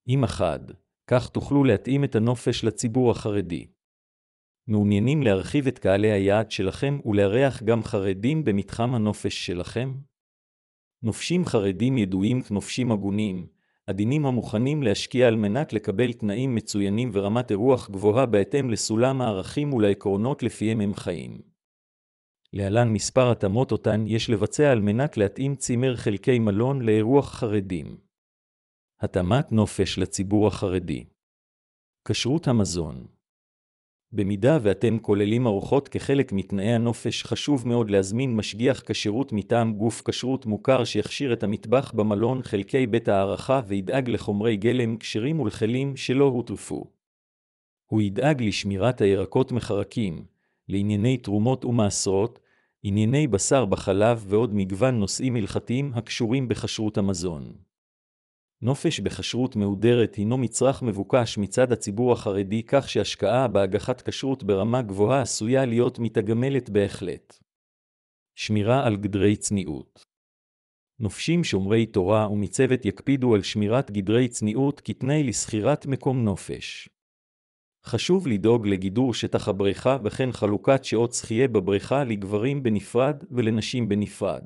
אם אחד, כך תוכלו להתאים את הנופש לציבור החרדי. מעוניינים להרחיב את קהלי היעד שלכם ולארח גם חרדים במתחם הנופש שלכם? נופשים חרדים ידועים כנופשים הגונים, עדינים המוכנים להשקיע על מנת לקבל תנאים מצוינים ורמת אירוח גבוהה בהתאם לסולם הערכים ולעקרונות לפיהם הם חיים. להלן מספר התאמות אותן יש לבצע על מנת להתאים צימר חלקי מלון לאירוח חרדים. התאמת נופש לציבור החרדי. כשרות המזון. במידה ואתם כוללים ארוחות כחלק מתנאי הנופש, חשוב מאוד להזמין משגיח כשרות מטעם גוף כשרות מוכר שיכשיר את המטבח במלון חלקי בית הערכה וידאג לחומרי גלם כשרים ולכלים שלא הוטרפו. הוא ידאג לשמירת הירקות מחרקים, לענייני תרומות ומעשרות, ענייני בשר בחלב ועוד מגוון נושאים הלכתיים הקשורים בכשרות המזון. נופש בכשרות מהודרת הינו מצרך מבוקש מצד הציבור החרדי, כך שהשקעה בהגחת כשרות ברמה גבוהה עשויה להיות מתגמלת בהחלט. שמירה על גדרי צניעות. נופשים שומרי תורה ומצוות יקפידו על שמירת גדרי צניעות כתנאי לסחירת מקום נופש. חשוב לדאוג לגידור שטח הבריכה וכן חלוקת שעות שחייה בבריכה לגברים בנפרד ולנשים בנפרד.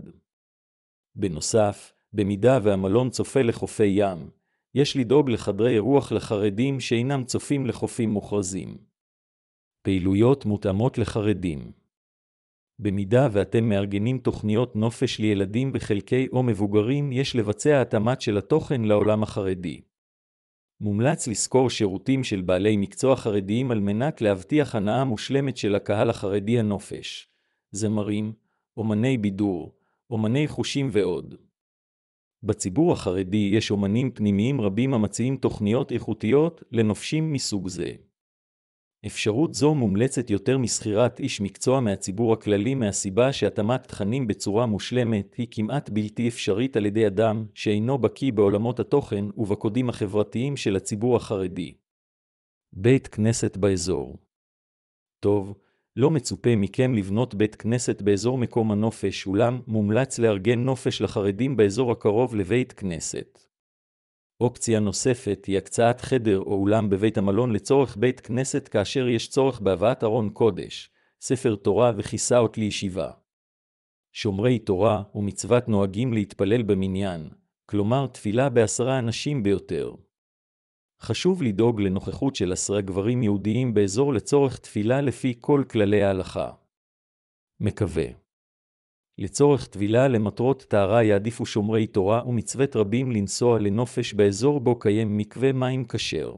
בנוסף, במידה והמלון צופה לחופי ים, יש לדאוג לחדרי אירוח לחרדים שאינם צופים לחופים מוכרזים. פעילויות מותאמות לחרדים. במידה ואתם מארגנים תוכניות נופש לילדים בחלקי או מבוגרים, יש לבצע התאמת של התוכן לעולם החרדי. מומלץ לזכור שירותים של בעלי מקצוע חרדיים על מנת להבטיח הנאה מושלמת של הקהל החרדי הנופש. זמרים, אומני בידור, אומני חושים ועוד. בציבור החרדי יש אומנים פנימיים רבים המציעים תוכניות איכותיות לנופשים מסוג זה. אפשרות זו מומלצת יותר מסחירת איש מקצוע מהציבור הכללי, מהסיבה שהתאמת תכנים בצורה מושלמת היא כמעט בלתי אפשרית על ידי אדם שאינו בקיא בעולמות התוכן ובקודים החברתיים של הציבור החרדי. בית כנסת באזור. טוב, לא מצופה מכם לבנות בית כנסת באזור מקום הנופש, אולם מומלץ לארגן נופש לחרדים באזור הקרוב לבית כנסת. אופציה נוספת היא הקצאת חדר או אולם בבית המלון לצורך בית כנסת כאשר יש צורך בהבאת ארון קודש, ספר תורה וכיסאות לישיבה. שומרי תורה ומצוות נוהגים להתפלל במניין, כלומר תפילה ב10 אנשים ביותר. חשוב לדאוג לנוכחות של 10 גברים יהודיים באזור לצורך תפילה לפי כל כללי ההלכה. מקווה. לצורך טבילה למטרות טהרה יעדיפו שומרי תורה ומצוות רבים לנסוע לנופש באזור בו קיים מקווה מים כשר.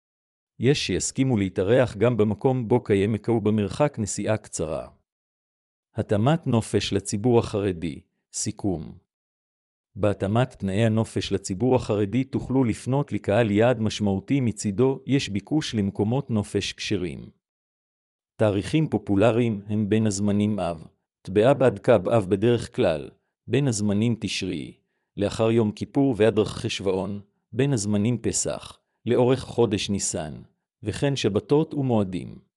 יש שיסכימו להתארח גם במקום בו קיים מקווה במרחק נסיעה קצרה. התאמת נופש לציבור החרדי. סיכום. בהתאמת תנאי הנופש לציבור החרדי תוכלו לפנות לקהל יעד משמעותי מצידו, יש ביקוש למקומות נופש כשרים. תאריכים פופולריים הם בין הזמנים אב, טבעה עד כ"ו בדרך כלל, בין הזמנים תשרי, לאחר יום כיפור ועד חשוון, בין הזמנים פסח, לאורך חודש ניסן, וכן שבתות ומועדים.